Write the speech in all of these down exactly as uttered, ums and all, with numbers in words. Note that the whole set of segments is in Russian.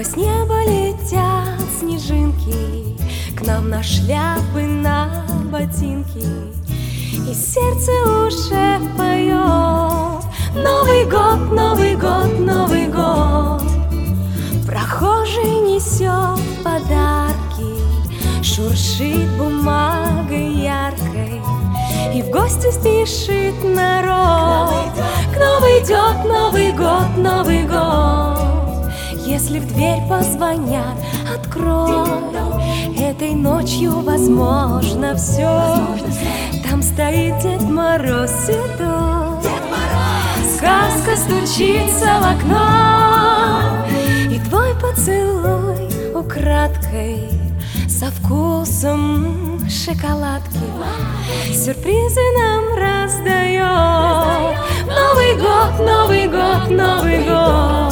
с неба летят снежинки к нам на шляпы, на ботинки, и сердце уже поет: Новый год, Новый год, Новый год. Прохожий несет подарки, шуршит бумагой яркой, и в гости спешит народ. К нам идет Новый год, Новый год. Если в дверь позвонят, открой. Этой ночью возможно все. Там стоит Дед Мороз седой. Сказка стучится в окно, и твой поцелуй украдкой со вкусом шоколадки сюрпризы нам раздает. Новый год, Новый год, Новый год.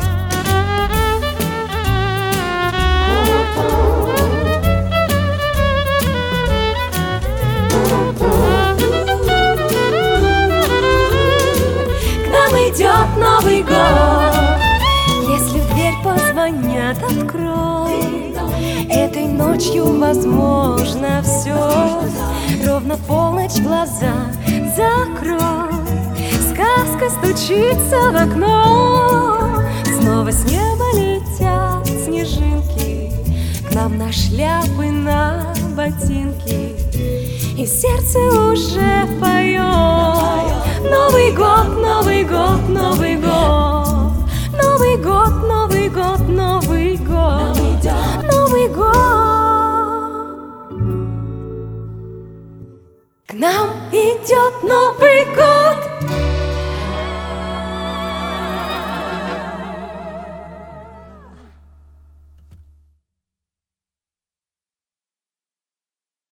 К нам идет Новый год. Если в дверь позвонят, открой. Этой ночью возможно все. Ровно в полночь глаза закрой. Сказка стучится в окно. Снова с неба летят снежинки к нам на шляпы, на ботинки, и сердце уже поет: Новый год, Новый год, Новый год. Новый год, Новый год, Новый год. Новый год. К нам идет Новый год.